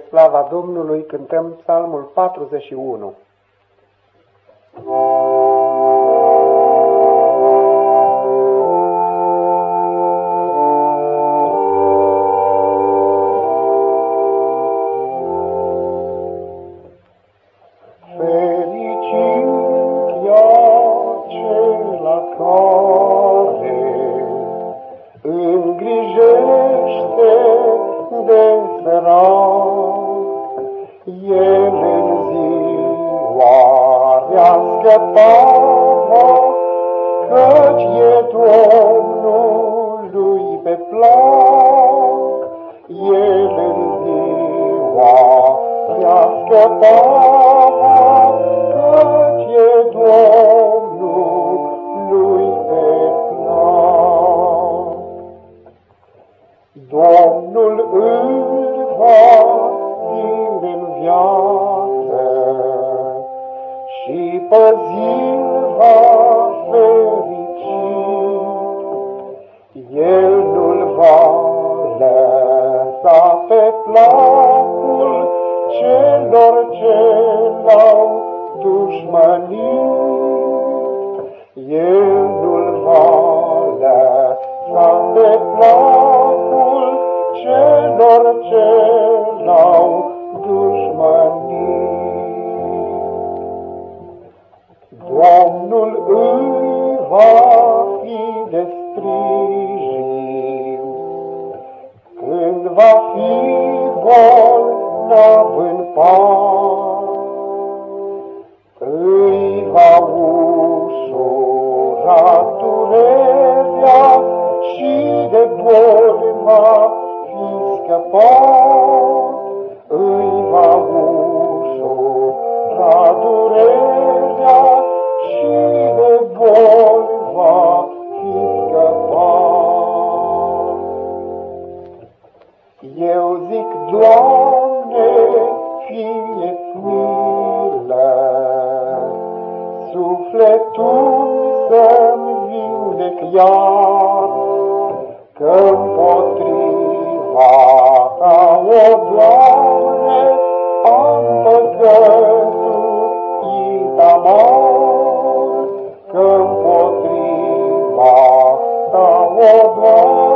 slava Domnului, cântăm psalmul 41. Îngrijește de sărac, el în ziua rea scăpava, căci e Domnului pe plac. El în ziua rea scăpava, căci e Domnului pe plac. Domnul îl va ține în viață și păzi-l va ferici. El nu-l va lăsa pe placul celor ce l-au dușmănit. El nu-l va lăsa pe placul celor ce l-au dușmănit. Domnul îi va fi de sprijin când va fi bolnav în pat. Îi va ușura durerea și de boli va fi scăpat. Îi va ușura durerea și de boli va fi scăpat. Eu zic, Doamne, fie-ți milă, sufletul să-mi vindec iar, că-mpotriva Ta, o Doamne, am păcătuit amar. Că-mpotriva Ta, o Doamne,